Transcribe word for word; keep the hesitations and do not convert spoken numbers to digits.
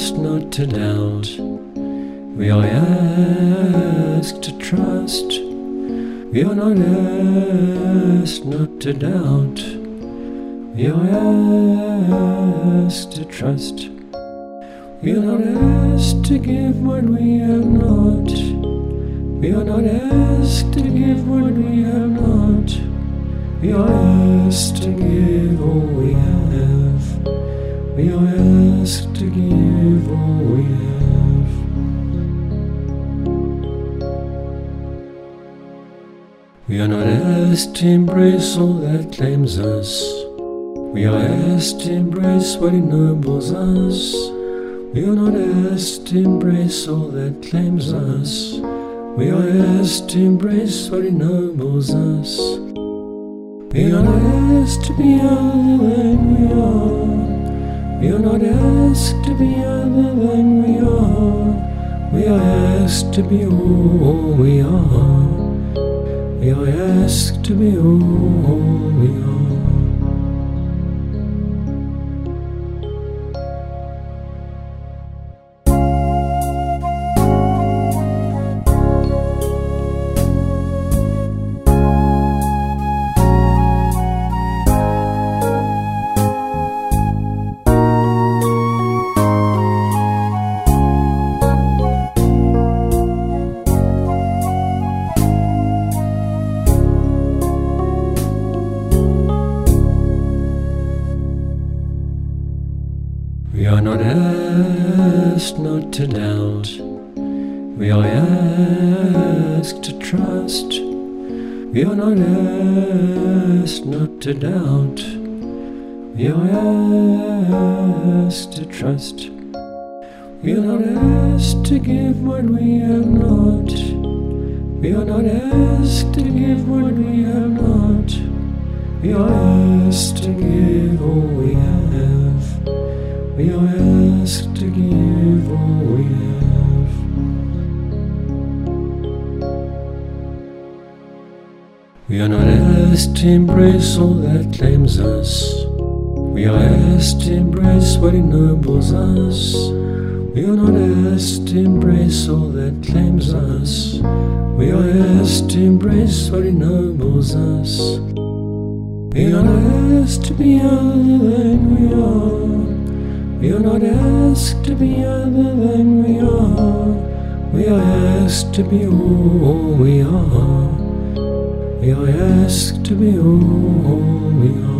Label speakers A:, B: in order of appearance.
A: asked not to doubt. We are asked to trust. We are not asked not to doubt. We are asked to trust. We are not asked to give what we have not. We are not asked to give what we have not. We are asked to give all we have. We are asked to give all we have. We are not asked to embrace all that claims us. We are asked to embrace what ennobles us. We are not asked to embrace all that claims us. We are asked to embrace what ennobles us. We are not asked to be other than we are. We are not asked to be other than we are. We are asked to be all we are. We are asked to be all we are. We are not asked not to doubt. We are asked to trust. We are not asked not to doubt. We are asked to trust. We are not asked to give what we have not. We are not asked to give what we have not. We are asked to give all we have. We are asked to give all we have. We are not asked to embrace all that claims us. We are asked to embrace what ennobles us. We are not asked to embrace all that claims us. We are asked to embrace what ennobles us. We are not asked to be other than we are. We are not asked to be other than we are. We are asked to be all we are. We are asked to be all we are.